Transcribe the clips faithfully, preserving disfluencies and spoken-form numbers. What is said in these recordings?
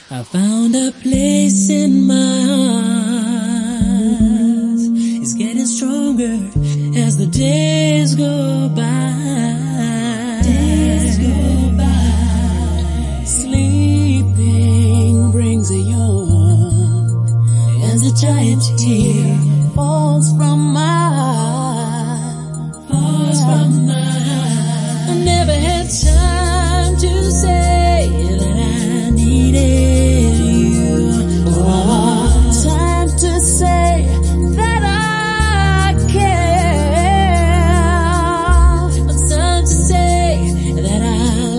I found a place in my heart. It's getting stronger as the days go by. Days go by. Sleeping brings a yawn as a giant tear falls from my eye. Falls from my eye. I never had time to say that I needed you. Oh, time to say that I care. Time to say that I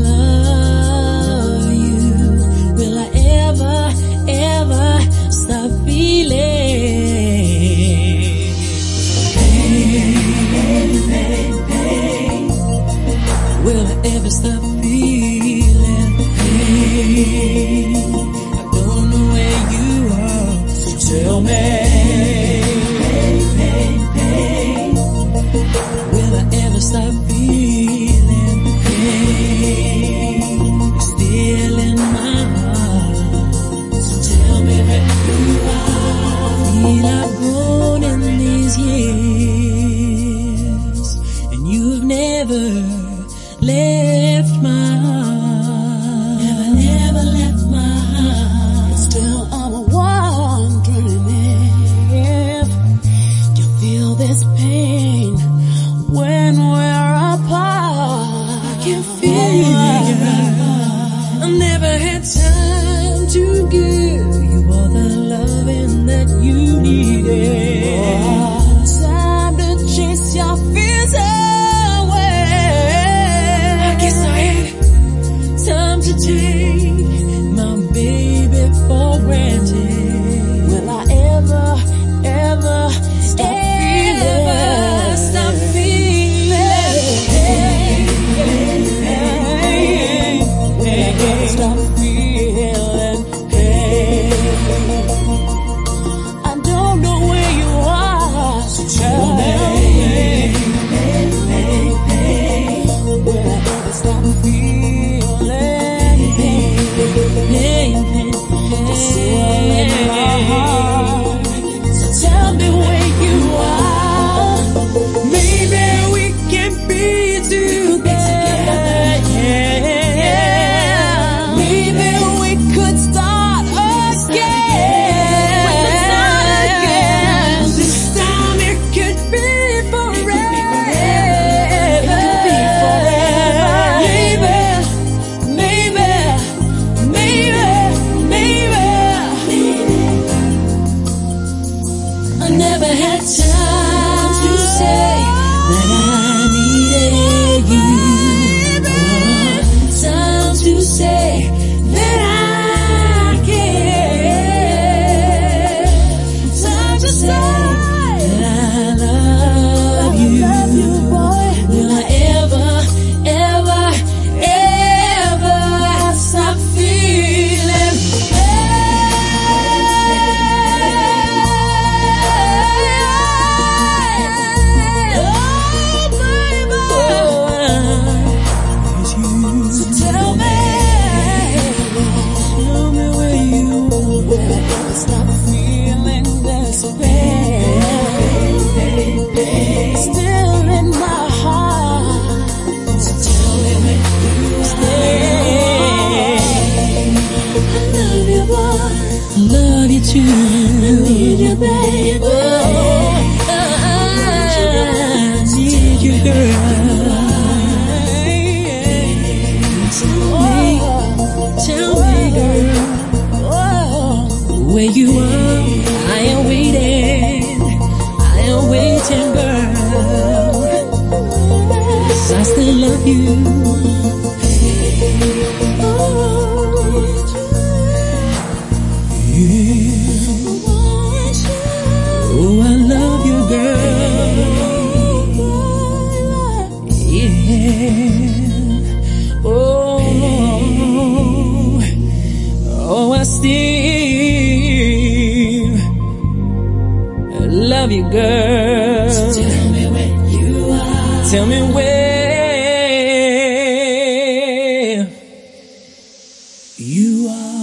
love you. Will I ever, ever stop feeling pain, pain, pain? Will I ever stop feeling pain? I don't know where you are, so tell me. Pain, pain, pain. Will I ever stop feeling pain? You're still in my heart, so tell me where you are. Feel I've grown in these years, and you've never left my heart. Never, never left my heart. Still I'm wondering if you feel this pain when we're apart. I can feel it. I never had time to give you all the loving that you needed. Time to chase your fears away. I guess I had time to take my baby for granted. Will I ever, ever stop feeling? Stop feeling pain, pain, pain, pain. Stop feeling pain. I don't know where you are, so tell me. Pain, pain, pain. Will I ever stop feeling pain? Pain, pain, it's still in my heart. So tell me where you are. Maybe we can be together. Yeah. Maybe we could start again. This time it could be forever. Maybe, maybe, maybe, maybe. I never had time to say that I needed you. Time to say that I care. Time to say that I love you. Will I ever, ever, ever stop feeling pain? Oh, baby. So tell me, tell me where you will ever stop feeling this pain. Still in my heart. So tell me where you stay. I love you, boy. I love you too. I need you, baby. Oh, I need you, girl. Tell me, girl, where you are. I am waiting, I am waiting, girl. 'Cause I still love you. Yeah. Oh, I love you, girl. Yeah. Oh, oh, I still love you, girl. So tell me where you are. Tell me where you are.